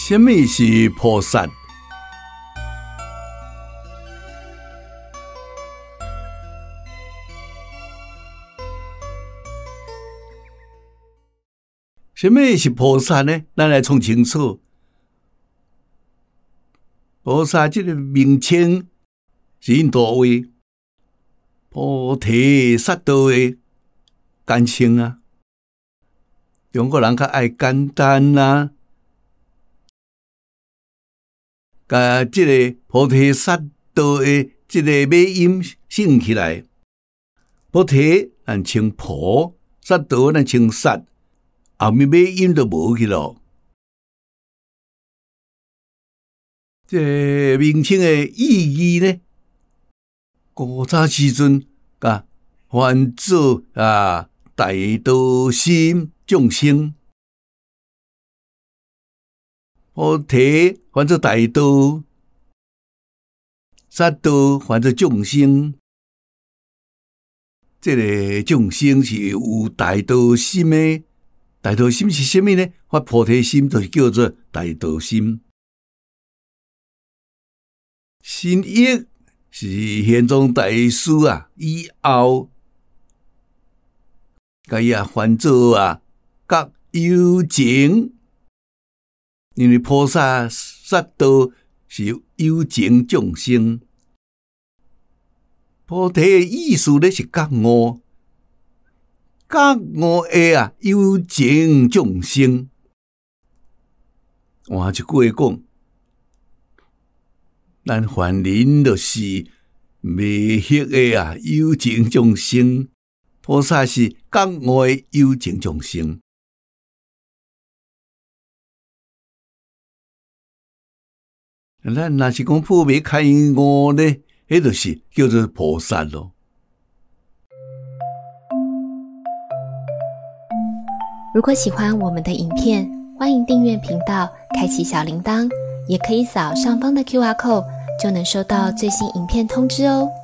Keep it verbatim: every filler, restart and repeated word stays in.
什么是菩萨？什么是菩萨呢？咱来从清楚。菩萨这个名称是印度话，菩提萨埵的简称啊。中国人较爱简单啊，甲这个菩提萨埵的这个尾音省起来，菩提咱称菩，萨埵咱称萨。后面尾音都无去咯。这名称的意义呢？古早时阵，甲还做啊大道心众生，菩提还做大道，萨埵还做众生。这个众生是有大道心的。大道心是什么呢？发菩提心就是叫做大道心。新约是玄奘大师啊，以后甲伊啊翻做啊觉有情，因为菩萨萨埵是有情众生，菩提的意思咧是觉悟。觉悟的啊有情众生，换一句话讲，咱凡人就是未识的啊有情众生，菩萨是觉悟的有情众生。咱若是讲破灭开悟呢，迄就是叫做菩萨咯。 如果喜欢我们的影片，欢迎订阅频道，开启小铃铛，也可以扫上方的 Q R code， 就能收到最新影片通知哦。